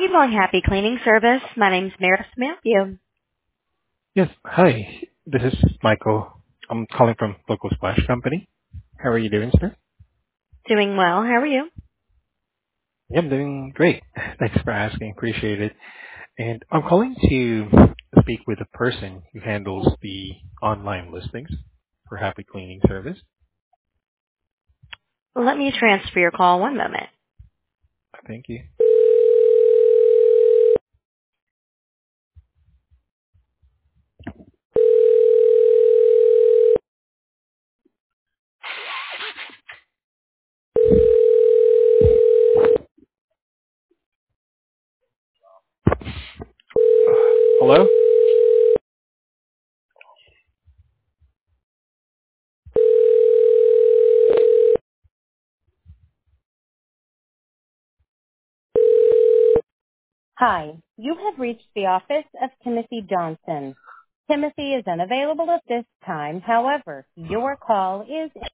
Good morning, Happy Cleaning Service. My name's Meredith. May I help you? Yes. Hi, this is Michael. I'm calling from Local Splash Company. How are you doing, sir? Doing well. How are you? Yeah, I'm doing great. Thanks for asking. Appreciate it. And I'm calling to speak with the person who handles the online listings for Happy Cleaning Service. Let me transfer your call one moment. Thank you. Hello? Hi, you have reached the office of Timothy Johnson. Timothy is unavailable at this time. However, your call is